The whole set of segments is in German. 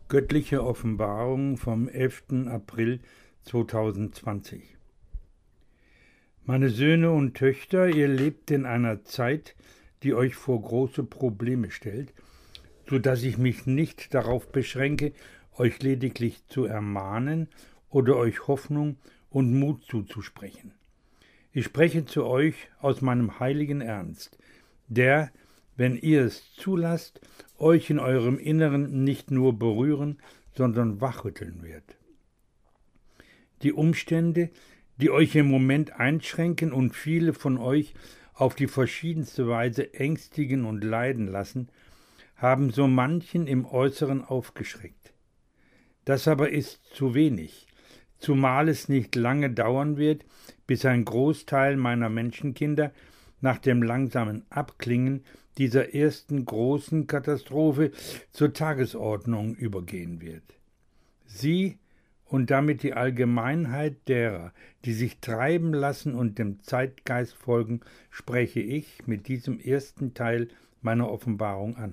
Göttliche Offenbarung vom 11. April 2020. Meine Söhne und Töchter, ihr lebt in einer Zeit, die euch vor große Probleme stellt, so dass ich mich nicht darauf beschränke, euch lediglich zu ermahnen oder euch Hoffnung und Mut zuzusprechen. Ich spreche zu euch aus meinem heiligen Ernst, der, wenn ihr es zulasst, euch in eurem Inneren nicht nur berühren, sondern wachrütteln wird. Die Umstände, die euch im Moment einschränken und viele von euch auf die verschiedenste Weise ängstigen und leiden lassen, haben so manchen im Äußeren aufgeschreckt. Das aber ist zu wenig, zumal es nicht lange dauern wird, bis ein Großteil meiner Menschenkinder nach dem langsamen Abklingen dieser ersten großen Katastrophe zur Tagesordnung übergehen wird. Sie und damit die Allgemeinheit derer, die sich treiben lassen und dem Zeitgeist folgen, spreche ich mit diesem ersten Teil meiner Offenbarung an.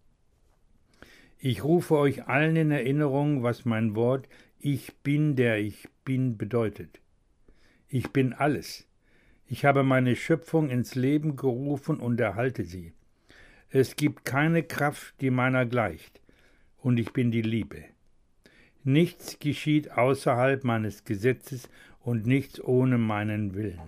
Ich rufe euch allen in Erinnerung, was mein Wort »Ich bin, der ich bin« bedeutet. Ich bin alles. Ich habe meine Schöpfung ins Leben gerufen und erhalte sie. Es gibt keine Kraft, die meiner gleicht, und ich bin die Liebe. Nichts geschieht außerhalb meines Gesetzes und nichts ohne meinen Willen.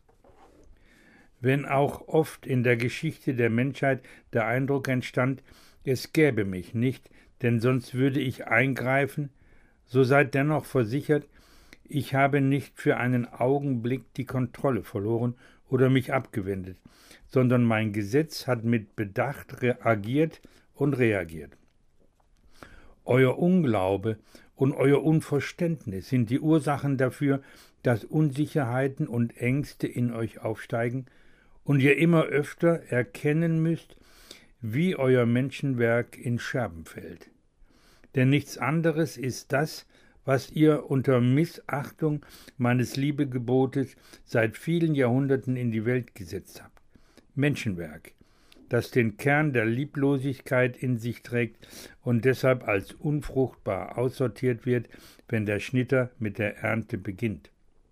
Wenn auch oft in der Geschichte der Menschheit der Eindruck entstand, es gäbe mich nicht, denn sonst würde ich eingreifen, so seid dennoch versichert, ich habe nicht für einen Augenblick die Kontrolle verloren oder mich abgewendet, sondern mein Gesetz hat mit Bedacht agiert und reagiert. Euer Unglaube und euer Unverständnis sind die Ursachen dafür, dass Unsicherheiten und Ängste in euch aufsteigen und ihr immer öfter erkennen müsst, wie euer Menschenwerk in Scherben fällt. Denn nichts anderes ist das, was ihr unter Missachtung meines Liebegebotes seit vielen Jahrhunderten in die Welt gesetzt habt. Menschenwerk, das den Kern der Lieblosigkeit in sich trägt und deshalb als unfruchtbar aussortiert wird, wenn der Schnitter mit der Ernte beginnt.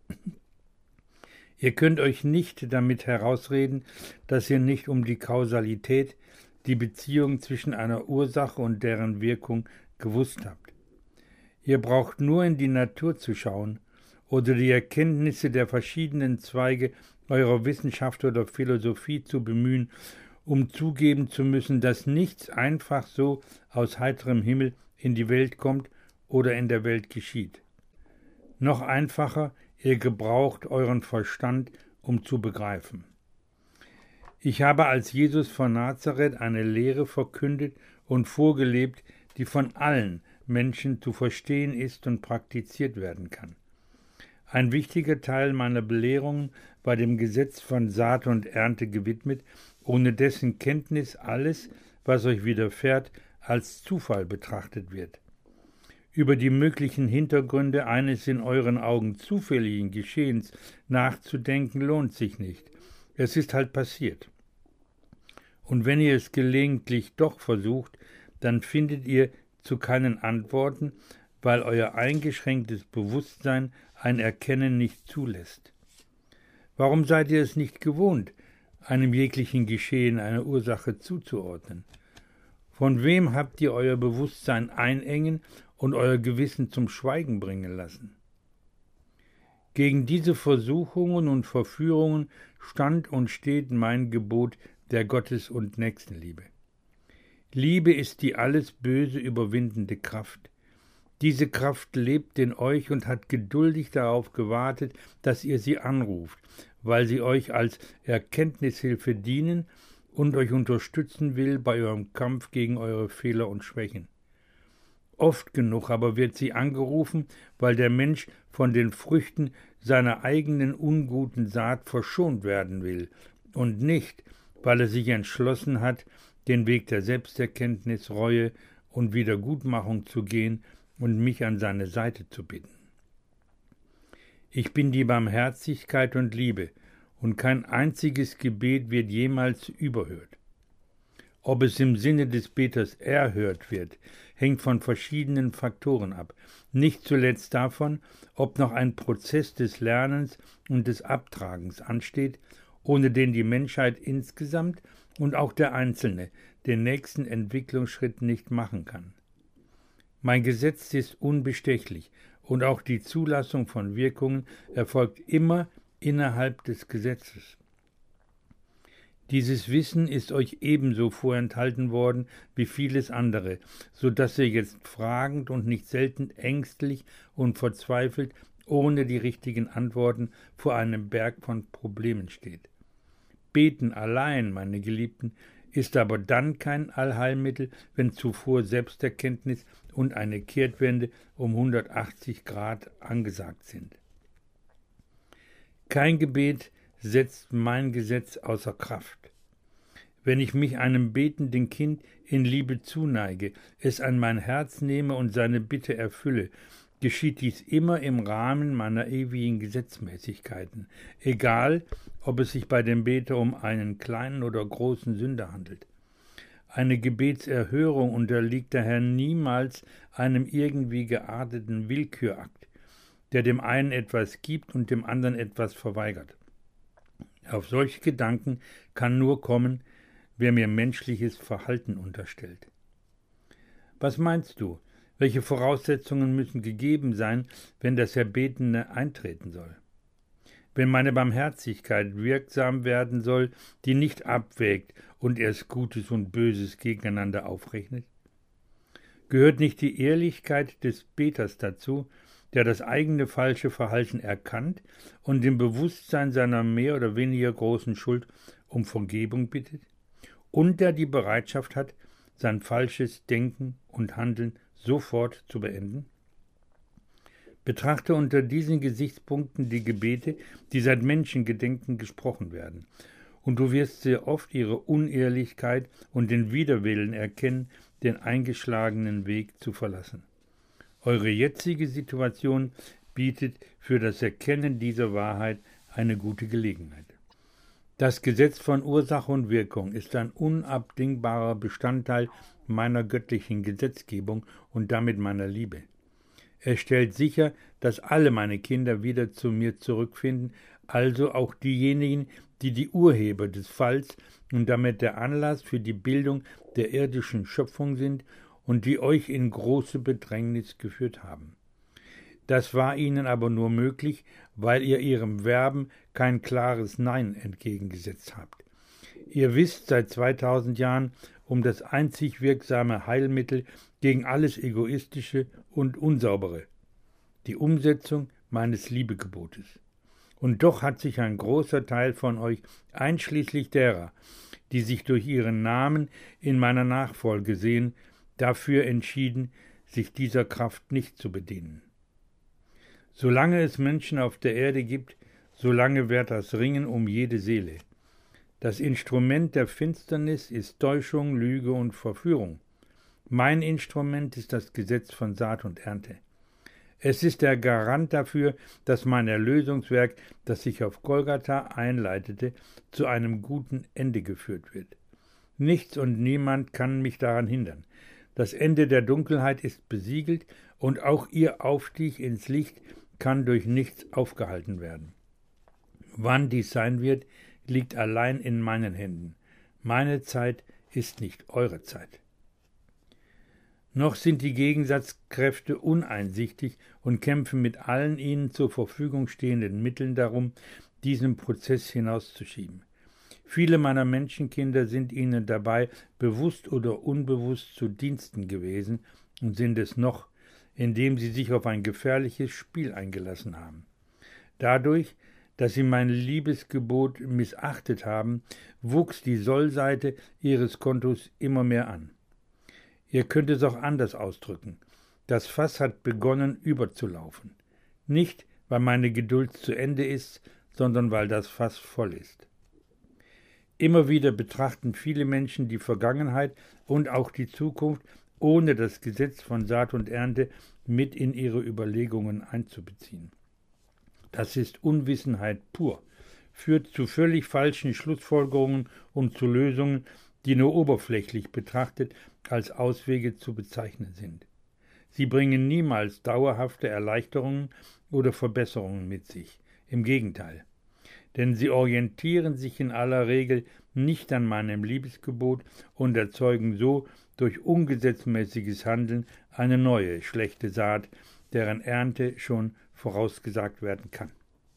Ihr könnt euch nicht damit herausreden, dass ihr nicht um die Kausalität, die Beziehung zwischen einer Ursache und deren Wirkung gewusst habt. Ihr braucht nur in die Natur zu schauen oder die Erkenntnisse der verschiedenen Zweige eurer Wissenschaft oder Philosophie zu bemühen, um zugeben zu müssen, dass nichts einfach so aus heiterem Himmel in die Welt kommt oder in der Welt geschieht. Noch einfacher, ihr gebraucht euren Verstand, um zu begreifen. Ich habe als Jesus von Nazareth eine Lehre verkündet und vorgelebt, die von allen Menschen zu verstehen ist und praktiziert werden kann. Ein wichtiger Teil meiner Belehrungen war dem Gesetz von Saat und Ernte gewidmet, ohne dessen Kenntnis alles, was euch widerfährt, als Zufall betrachtet wird. Über die möglichen Hintergründe eines in euren Augen zufälligen Geschehens nachzudenken lohnt sich nicht. Es ist halt passiert. Und wenn ihr es gelegentlich doch versucht, dann findet ihr zu keinen Antworten, weil euer eingeschränktes Bewusstsein ein Erkennen nicht zulässt. Warum seid ihr es nicht gewohnt, einem jeglichen Geschehen eine Ursache zuzuordnen? Von wem habt ihr euer Bewusstsein einengen und euer Gewissen zum Schweigen bringen lassen? Gegen diese Versuchungen und Verführungen stand und steht mein Gebot der Gottes- und Nächstenliebe. Liebe ist die alles Böse überwindende Kraft. Diese Kraft lebt in euch und hat geduldig darauf gewartet, dass ihr sie anruft, weil sie euch als Erkenntnishilfe dienen und euch unterstützen will bei eurem Kampf gegen eure Fehler und Schwächen. Oft genug aber wird sie angerufen, weil der Mensch von den Früchten seiner eigenen unguten Saat verschont werden will und nicht, weil er sich entschlossen hat, den Weg der Selbsterkenntnis, Reue und Wiedergutmachung zu gehen und mich an seine Seite zu bitten. Ich bin die Barmherzigkeit und Liebe, und kein einziges Gebet wird jemals überhört. Ob es im Sinne des Beters erhört wird, hängt von verschiedenen Faktoren ab. Nicht zuletzt davon, ob noch ein Prozess des Lernens und des Abtragens ansteht, ohne den die Menschheit insgesamt und auch der Einzelne den nächsten Entwicklungsschritt nicht machen kann. Mein Gesetz ist unbestechlich und auch die Zulassung von Wirkungen erfolgt immer innerhalb des Gesetzes. Dieses Wissen ist euch ebenso vorenthalten worden wie vieles andere, so dass ihr jetzt fragend und nicht selten ängstlich und verzweifelt ohne die richtigen Antworten vor einem Berg von Problemen steht. Beten allein, meine Geliebten, ist aber dann kein Allheilmittel, wenn zuvor Selbsterkenntnis und eine Kehrtwende um 180 Grad angesagt sind. Kein Gebet setzt mein Gesetz außer Kraft. Wenn ich mich einem betenden Kind in Liebe zuneige, es an mein Herz nehme und seine Bitte erfülle, geschieht dies immer im Rahmen meiner ewigen Gesetzmäßigkeiten, egal, ob es sich bei dem Beter um einen kleinen oder großen Sünder handelt. Eine Gebetserhörung unterliegt daher niemals einem irgendwie gearteten Willkürakt, der dem einen etwas gibt und dem anderen etwas verweigert. Auf solche Gedanken kann nur kommen, wer mir menschliches Verhalten unterstellt. Was meinst du? Welche Voraussetzungen müssen gegeben sein, wenn das Erbetene eintreten soll? Wenn meine Barmherzigkeit wirksam werden soll, die nicht abwägt und erst Gutes und Böses gegeneinander aufrechnet? Gehört nicht die Ehrlichkeit des Beters dazu, der das eigene falsche Verhalten erkannt und im Bewusstsein seiner mehr oder weniger großen Schuld um Vergebung bittet? Und der die Bereitschaft hat, sein falsches Denken und Handeln sofort zu beenden? Betrachte unter diesen Gesichtspunkten die Gebete, die seit Menschengedenken gesprochen werden, und du wirst sehr oft ihre Unehrlichkeit und den Widerwillen erkennen, den eingeschlagenen Weg zu verlassen. Eure jetzige Situation bietet für das Erkennen dieser Wahrheit eine gute Gelegenheit. Das Gesetz von Ursache und Wirkung ist ein unabdingbarer Bestandteil meiner göttlichen Gesetzgebung und damit meiner Liebe. Er stellt sicher, dass alle meine Kinder wieder zu mir zurückfinden, also auch diejenigen, die die Urheber des Falls und damit der Anlass für die Bildung der irdischen Schöpfung sind und die euch in große Bedrängnis geführt haben. Das war ihnen aber nur möglich, weil ihr ihrem Werben kein klares Nein entgegengesetzt habt. Ihr wisst seit 2000 Jahren um das einzig wirksame Heilmittel gegen alles Egoistische und Unsaubere, die Umsetzung meines Liebegebotes. Und doch hat sich ein großer Teil von euch, einschließlich derer, die sich durch ihren Namen in meiner Nachfolge sehen, dafür entschieden, sich dieser Kraft nicht zu bedienen. Solange es Menschen auf der Erde gibt, solange währt das Ringen um jede Seele. Das Instrument der Finsternis ist Täuschung, Lüge und Verführung. Mein Instrument ist das Gesetz von Saat und Ernte. Es ist der Garant dafür, dass mein Erlösungswerk, das sich auf Golgatha einleitete, zu einem guten Ende geführt wird. Nichts und niemand kann mich daran hindern. Das Ende der Dunkelheit ist besiegelt und auch ihr Aufstieg ins Licht kann durch nichts aufgehalten werden. Wann dies sein wird, liegt allein in meinen Händen. Meine Zeit ist nicht eure Zeit. Noch sind die Gegensatzkräfte uneinsichtig und kämpfen mit allen ihnen zur Verfügung stehenden Mitteln darum, diesen Prozess hinauszuschieben. Viele meiner Menschenkinder sind ihnen dabei bewusst oder unbewusst zu Diensten gewesen und sind es noch, indem sie sich auf ein gefährliches Spiel eingelassen haben. Dadurch, dass sie mein Liebesgebot missachtet haben, wuchs die Sollseite ihres Kontos immer mehr an. Ihr könnt es auch anders ausdrücken. Das Fass hat begonnen überzulaufen. Nicht, weil meine Geduld zu Ende ist, sondern weil das Fass voll ist. Immer wieder betrachten viele Menschen die Vergangenheit und auch die Zukunft, ohne das Gesetz von Saat und Ernte mit in ihre Überlegungen einzubeziehen. Das ist Unwissenheit pur, führt zu völlig falschen Schlussfolgerungen und zu Lösungen, die nur oberflächlich betrachtet als Auswege zu bezeichnen sind. Sie bringen niemals dauerhafte Erleichterungen oder Verbesserungen mit sich. Im Gegenteil. Denn sie orientieren sich in aller Regel nicht an meinem Liebesgebot und erzeugen so durch ungesetzmäßiges Handeln eine neue, schlechte Saat, deren Ernte schon vorausgesagt werden kann.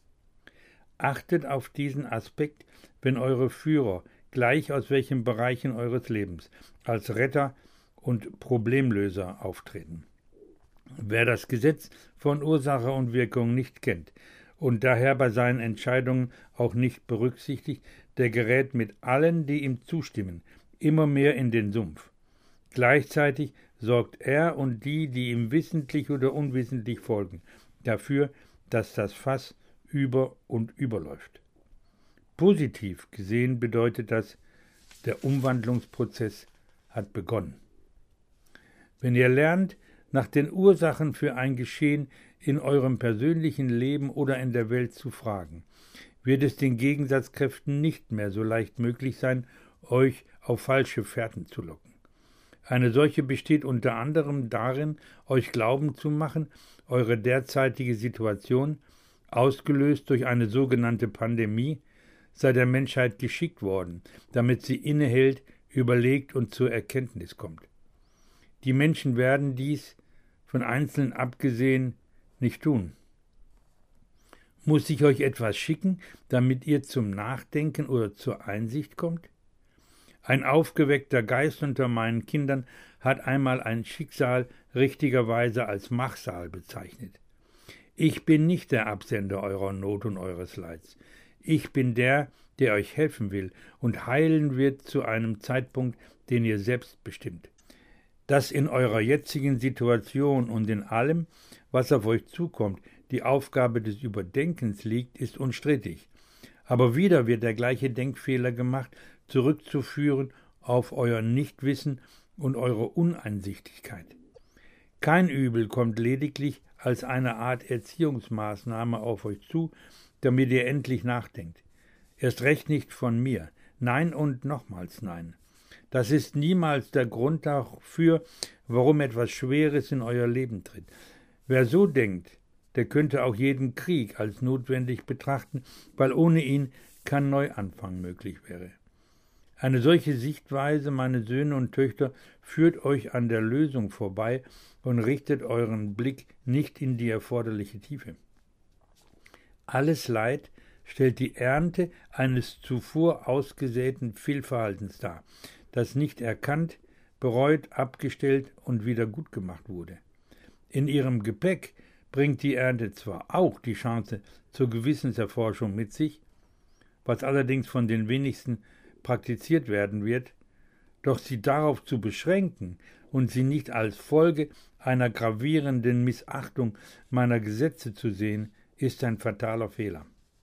Achtet auf diesen Aspekt, wenn eure Führer, gleich aus welchen Bereichen eures Lebens, als Retter und Problemlöser auftreten. Wer das Gesetz von Ursache und Wirkung nicht kennt und daher bei seinen Entscheidungen auch nicht berücksichtigt, der gerät mit allen, die ihm zustimmen, immer mehr in den Sumpf. Gleichzeitig sorgt er und die, die ihm wissentlich oder unwissentlich folgen, dafür, dass das Fass über und überläuft. Positiv gesehen bedeutet das, der Umwandlungsprozess hat begonnen. Wenn ihr lernt, nach den Ursachen für ein Geschehen in eurem persönlichen Leben oder in der Welt zu fragen, wird es den Gegensatzkräften nicht mehr so leicht möglich sein, euch auf falsche Fährten zu locken. Eine solche besteht unter anderem darin, euch glauben zu machen, eure derzeitige Situation, ausgelöst durch eine sogenannte Pandemie, sei der Menschheit geschickt worden, damit sie innehält, überlegt und zur Erkenntnis kommt. Die Menschen werden dies, von Einzelnen abgesehen, nicht tun. Muss ich euch etwas schicken, damit ihr zum Nachdenken oder zur Einsicht kommt? Ein aufgeweckter Geist unter meinen Kindern hat einmal ein Schicksal richtigerweise als Machsal bezeichnet. Ich bin nicht der Absender eurer Not und eures Leids. Ich bin der, der euch helfen will und heilen wird zu einem Zeitpunkt, den ihr selbst bestimmt. Dass in eurer jetzigen Situation und in allem, was auf euch zukommt, die Aufgabe des Überdenkens liegt, ist unstrittig. Aber wieder wird der gleiche Denkfehler gemacht, zurückzuführen auf euer Nichtwissen und eure Uneinsichtigkeit. Kein Übel kommt lediglich als eine Art Erziehungsmaßnahme auf euch zu, damit ihr endlich nachdenkt. Erst recht nicht von mir. Nein und nochmals nein. Das ist niemals der Grund dafür, warum etwas Schweres in euer Leben tritt. Wer so denkt, der könnte auch jeden Krieg als notwendig betrachten, weil ohne ihn kein Neuanfang möglich wäre. Eine solche Sichtweise, meine Söhne und Töchter, führt euch an der Lösung vorbei und richtet euren Blick nicht in die erforderliche Tiefe. Alles Leid stellt die Ernte eines zuvor ausgesäten Fehlverhaltens dar, das nicht erkannt, bereut, abgestellt und wieder gut gemacht wurde. In ihrem Gepäck bringt die Ernte zwar auch die Chance zur Gewissenserforschung mit sich, was allerdings von den wenigsten praktiziert werden wird, doch sie darauf zu beschränken und sie nicht als Folge einer gravierenden Missachtung meiner Gesetze zu sehen, ist ein fataler Fehler.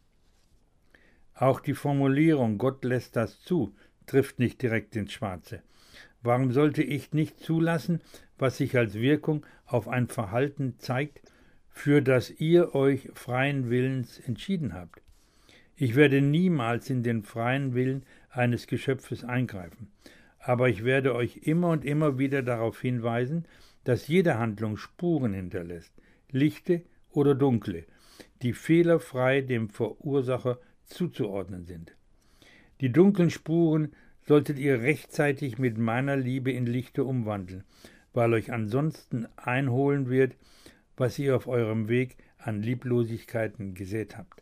Auch die Formulierung »Gott lässt das zu« trifft nicht direkt ins Schwarze. Warum sollte ich nicht zulassen, was sich als Wirkung auf ein Verhalten zeigt, für das ihr euch freien Willens entschieden habt? Ich werde niemals in den freien Willen eines Geschöpfes eingreifen, aber ich werde euch immer und immer wieder darauf hinweisen, dass jede Handlung Spuren hinterlässt, lichte oder dunkle, die fehlerfrei dem Verursacher zuzuordnen sind. Die dunklen Spuren solltet ihr rechtzeitig mit meiner Liebe in Lichte umwandeln, weil euch ansonsten einholen wird, was ihr auf eurem Weg an Lieblosigkeiten gesät habt.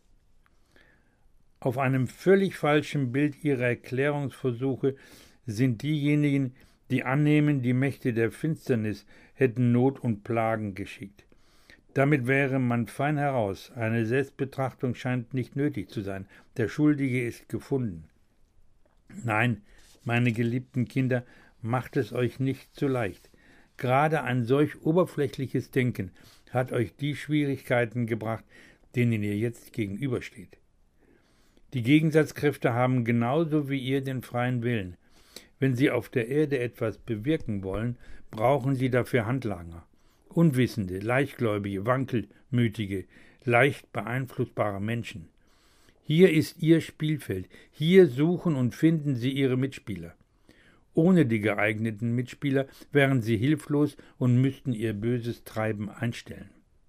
Auf einem völlig falschen Bild ihrer Erklärungsversuche sind diejenigen, die annehmen, die Mächte der Finsternis hätten Not und Plagen geschickt. Damit wäre man fein heraus, eine Selbstbetrachtung scheint nicht nötig zu sein, der Schuldige ist gefunden. Nein, meine geliebten Kinder, macht es euch nicht zu leicht. Gerade ein solch oberflächliches Denken hat euch die Schwierigkeiten gebracht, denen ihr jetzt gegenübersteht. Die Gegensatzkräfte haben genauso wie ihr den freien Willen. Wenn sie auf der Erde etwas bewirken wollen, brauchen sie dafür Handlanger. Unwissende, leichtgläubige, wankelmütige, leicht beeinflussbare Menschen. Hier ist ihr Spielfeld, hier suchen und finden sie ihre Mitspieler. Ohne die geeigneten Mitspieler wären sie hilflos und müssten ihr böses Treiben einstellen.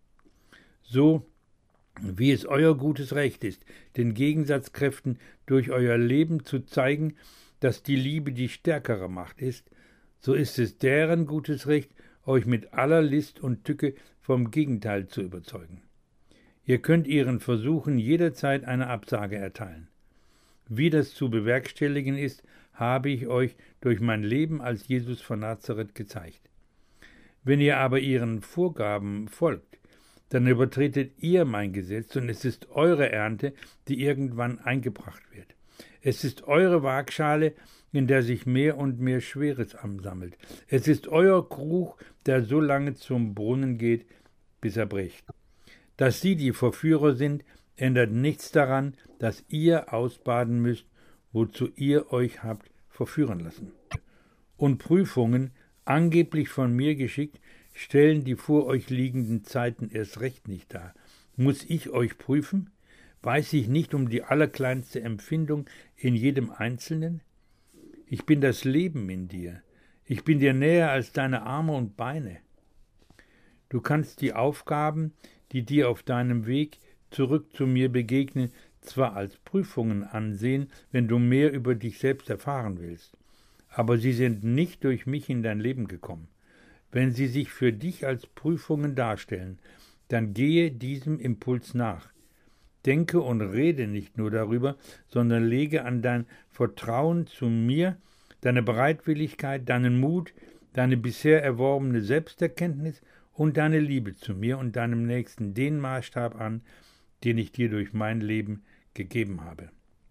So wie es euer gutes Recht ist, den Gegensatzkräften durch euer Leben zu zeigen, dass die Liebe die stärkere Macht ist, so ist es deren gutes Recht, euch mit aller List und Tücke vom Gegenteil zu überzeugen. Ihr könnt ihren Versuchen jederzeit eine Absage erteilen. Wie das zu bewerkstelligen ist, habe ich euch durch mein Leben als Jesus von Nazareth gezeigt. Wenn ihr aber ihren Vorgaben folgt, dann übertretet ihr mein Gesetz und es ist eure Ernte, die irgendwann eingebracht wird. Es ist eure Waagschale, in der sich mehr und mehr Schweres ansammelt. Es ist euer Krug, der so lange zum Brunnen geht, bis er bricht. Dass sie die Verführer sind, ändert nichts daran, dass ihr ausbaden müsst, wozu ihr euch habt verführen lassen. Und Prüfungen, angeblich von mir geschickt, stellen die vor euch liegenden Zeiten erst recht nicht dar. Muss ich euch prüfen? Weiß ich nicht um die allerkleinste Empfindung in jedem Einzelnen? Ich bin das Leben in dir. Ich bin dir näher als deine Arme und Beine. Du kannst die Aufgaben, die dir auf deinem Weg zurück zu mir begegnen, zwar als Prüfungen ansehen, wenn du mehr über dich selbst erfahren willst, aber sie sind nicht durch mich in dein Leben gekommen. Wenn sie sich für dich als Prüfungen darstellen, dann gehe diesem Impuls nach. Denke und rede nicht nur darüber, sondern lege an dein Vertrauen zu mir, deine Bereitwilligkeit, deinen Mut, deine bisher erworbene Selbsterkenntnis und deine Liebe zu mir und deinem Nächsten den Maßstab an, den ich dir durch mein Leben gegeben habe.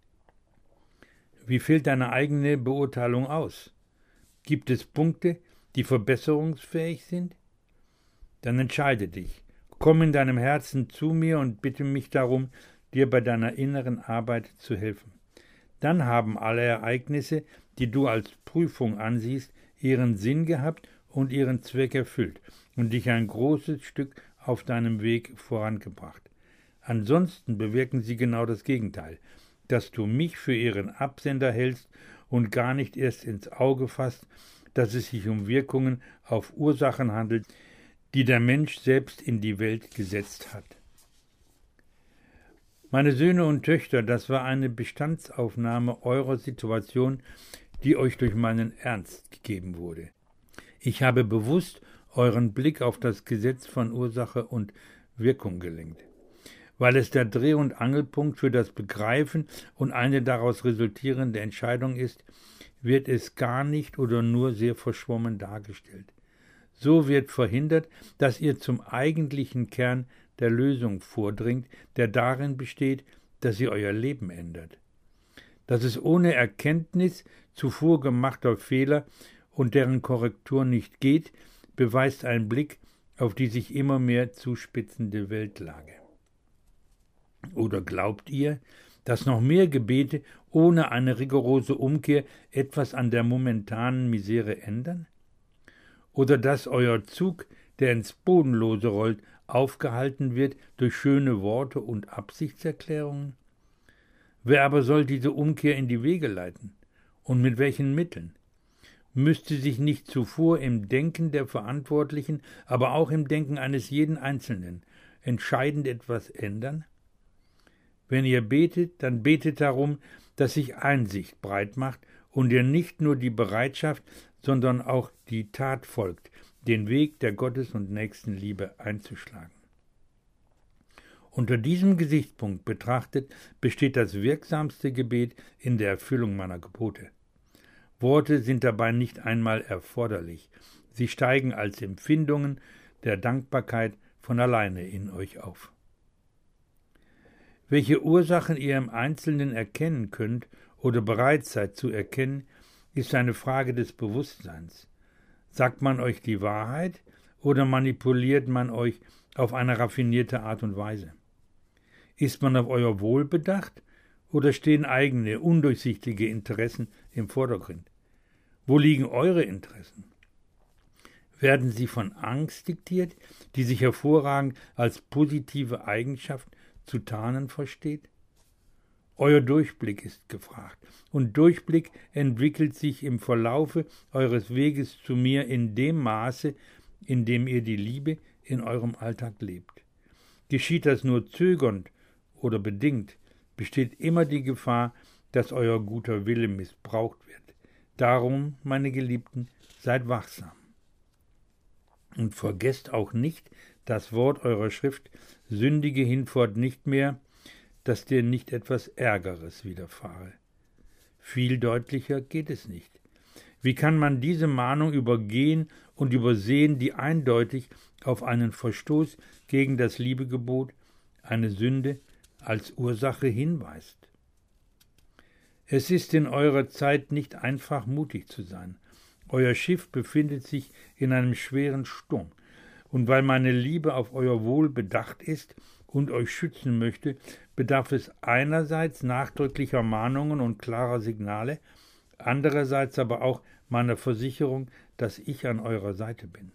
Wie fällt deine eigene Beurteilung aus? Gibt es Punkte, die verbesserungsfähig sind? Dann entscheide dich. Komm in deinem Herzen zu mir und bitte mich darum, dir bei deiner inneren Arbeit zu helfen. Dann haben alle Ereignisse, die du als Prüfung ansiehst, ihren Sinn gehabt und ihren Zweck erfüllt und dich ein großes Stück auf deinem Weg vorangebracht. Ansonsten bewirken sie genau das Gegenteil, dass du mich für ihren Absender hältst und gar nicht erst ins Auge fasst, dass es sich um Wirkungen auf Ursachen handelt, die der Mensch selbst in die Welt gesetzt hat. Meine Söhne und Töchter, das war eine Bestandsaufnahme eurer Situation, die euch durch meinen Ernst gegeben wurde. Ich habe bewusst euren Blick auf das Gesetz von Ursache und Wirkung gelenkt, weil es der Dreh- und Angelpunkt für das Begreifen und eine daraus resultierende Entscheidung ist, wird es gar nicht oder nur sehr verschwommen dargestellt. So wird verhindert, dass ihr zum eigentlichen Kern der Lösung vordringt, der darin besteht, dass ihr euer Leben ändert. Dass es ohne Erkenntnis zuvor gemachter Fehler und deren Korrektur nicht geht, beweist ein Blick auf die sich immer mehr zuspitzende Weltlage. Oder glaubt ihr, dass noch mehr Gebete ohne eine rigorose Umkehr etwas an der momentanen Misere ändern? Oder dass euer Zug, der ins Bodenlose rollt, aufgehalten wird durch schöne Worte und Absichtserklärungen? Wer aber soll diese Umkehr in die Wege leiten? Und mit welchen Mitteln? Müsste sich nicht zuvor im Denken der Verantwortlichen, aber auch im Denken eines jeden Einzelnen entscheidend etwas ändern? Wenn ihr betet, dann betet darum, dass sich Einsicht breit macht und ihr nicht nur die Bereitschaft, sondern auch die Tat folgt, den Weg der Gottes- und Nächstenliebe einzuschlagen. Unter diesem Gesichtspunkt betrachtet besteht das wirksamste Gebet in der Erfüllung meiner Gebote. Worte sind dabei nicht einmal erforderlich. Sie steigen als Empfindungen der Dankbarkeit von alleine in euch auf. Welche Ursachen ihr im Einzelnen erkennen könnt oder bereit seid zu erkennen, ist eine Frage des Bewusstseins. Sagt man euch die Wahrheit oder manipuliert man euch auf eine raffinierte Art und Weise? Ist man auf euer Wohl bedacht oder stehen eigene, undurchsichtige Interessen im Vordergrund? Wo liegen eure Interessen? Werden sie von Angst diktiert, die sich hervorragend als positive Eigenschaft zu tarnen versteht? Euer Durchblick ist gefragt. Und Durchblick entwickelt sich im Verlaufe eures Weges zu mir in dem Maße, in dem ihr die Liebe in eurem Alltag lebt. Geschieht das nur zögernd oder bedingt, besteht immer die Gefahr, dass euer guter Wille missbraucht wird. Darum, meine Geliebten, seid wachsam. Und vergesst auch nicht das Wort eurer Schrift, sündige hinfort nicht mehr, dass dir nicht etwas Ärgeres widerfahre. Viel deutlicher geht es nicht. Wie kann man diese Mahnung übergehen und übersehen, die eindeutig auf einen Verstoß gegen das Liebegebot, eine Sünde, als Ursache hinweist? Es ist in eurer Zeit nicht einfach, mutig zu sein. Euer Schiff befindet sich in einem schweren Sturm. Und weil meine Liebe auf euer Wohl bedacht ist und euch schützen möchte, bedarf es einerseits nachdrücklicher Mahnungen und klarer Signale, andererseits aber auch meiner Versicherung, dass ich an eurer Seite bin.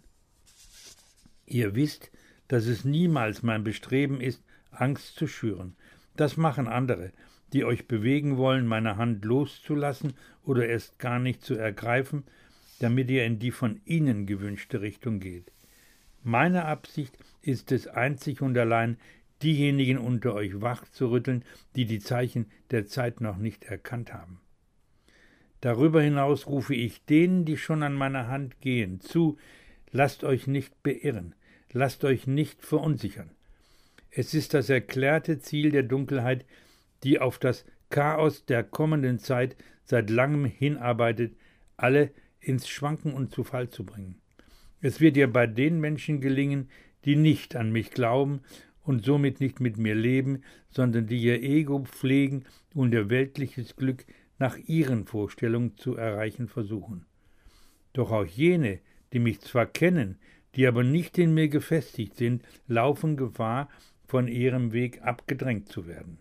Ihr wisst, dass es niemals mein Bestreben ist, Angst zu schüren. Das machen andere, die euch bewegen wollen, meine Hand loszulassen oder erst gar nicht zu ergreifen, damit ihr in die von ihnen gewünschte Richtung geht. Meine Absicht ist es einzig und allein, diejenigen unter euch wach zu rütteln, die die Zeichen der Zeit noch nicht erkannt haben. Darüber hinaus rufe ich denen, die schon an meiner Hand gehen, zu: Lasst euch nicht beirren, lasst euch nicht verunsichern. Es ist das erklärte Ziel der Dunkelheit, die auf das Chaos der kommenden Zeit seit langem hinarbeitet, alle ins Schwanken und zu Fall zu bringen. Es wird ihr bei den Menschen gelingen, die nicht an mich glauben und somit nicht mit mir leben, sondern die ihr Ego pflegen und ihr weltliches Glück nach ihren Vorstellungen zu erreichen versuchen. Doch auch jene, die mich zwar kennen, die aber nicht in mir gefestigt sind, laufen Gefahr, von ihrem Weg abgedrängt zu werden.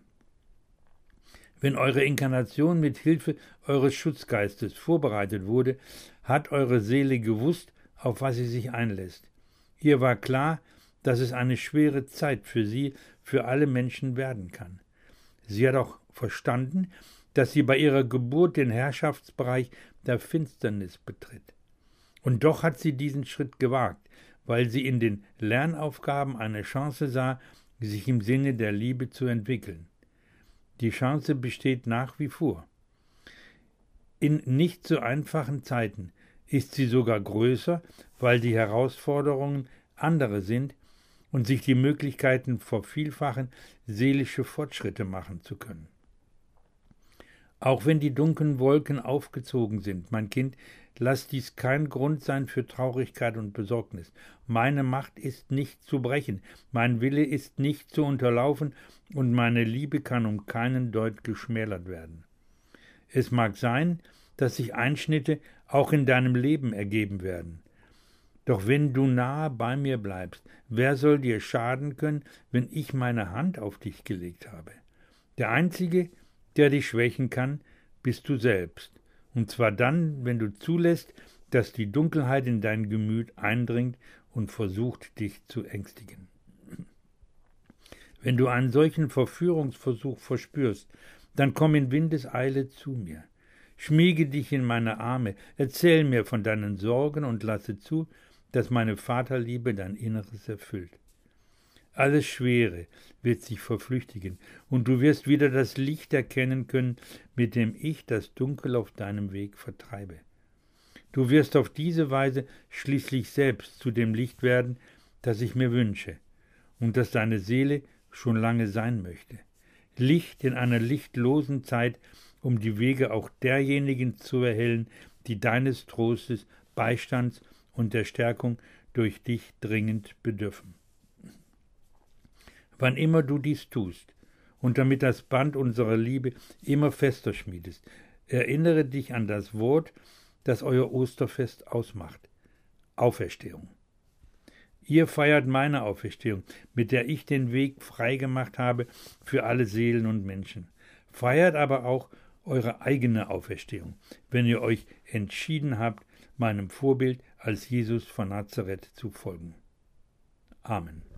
Wenn eure Inkarnation mit Hilfe eures Schutzgeistes vorbereitet wurde, hat eure Seele gewusst, auf was sie sich einlässt. Ihr war klar, dass es eine schwere Zeit für sie, für alle Menschen werden kann. Sie hat auch verstanden, dass sie bei ihrer Geburt den Herrschaftsbereich der Finsternis betritt. Und doch hat sie diesen Schritt gewagt, weil sie in den Lernaufgaben eine Chance sah, sich im Sinne der Liebe zu entwickeln. Die Chance besteht nach wie vor. In nicht so einfachen Zeiten ist sie sogar größer, weil die Herausforderungen andere sind und sich die Möglichkeiten vervielfachen, seelische Fortschritte machen zu können. Auch wenn die dunklen Wolken aufgezogen sind, mein Kind, lass dies kein Grund sein für Traurigkeit und Besorgnis. Meine Macht ist nicht zu brechen, mein Wille ist nicht zu unterlaufen und meine Liebe kann um keinen Deut geschmälert werden. Es mag sein, dass sich Einschnitte auch in deinem Leben ergeben werden. Doch wenn du nahe bei mir bleibst, wer soll dir schaden können, wenn ich meine Hand auf dich gelegt habe? Der Einzige, der dich schwächen kann, bist du selbst. Und zwar dann, wenn du zulässt, dass die Dunkelheit in dein Gemüt eindringt und versucht, dich zu ängstigen. Wenn du einen solchen Verführungsversuch verspürst, dann komm in Windeseile zu mir. Schmiege dich in meine Arme, erzähl mir von deinen Sorgen und lasse zu, dass meine Vaterliebe dein Inneres erfüllt. Alles Schwere wird sich verflüchtigen, und du wirst wieder das Licht erkennen können, mit dem ich das Dunkel auf deinem Weg vertreibe. Du wirst auf diese Weise schließlich selbst zu dem Licht werden, das ich mir wünsche und das deine Seele schon lange sein möchte. Licht in einer lichtlosen Zeit, um die Wege auch derjenigen zu erhellen, die deines Trostes, Beistands und der Stärkung durch dich dringend bedürfen. Wann immer du dies tust und damit das Band unserer Liebe immer fester schmiedest, erinnere dich an das Wort, das euer Osterfest ausmacht: Auferstehung. Ihr feiert meine Auferstehung, mit der ich den Weg freigemacht habe für alle Seelen und Menschen. Feiert aber auch eure eigene Auferstehung, wenn ihr euch entschieden habt, meinem Vorbild als Jesus von Nazareth zu folgen. Amen.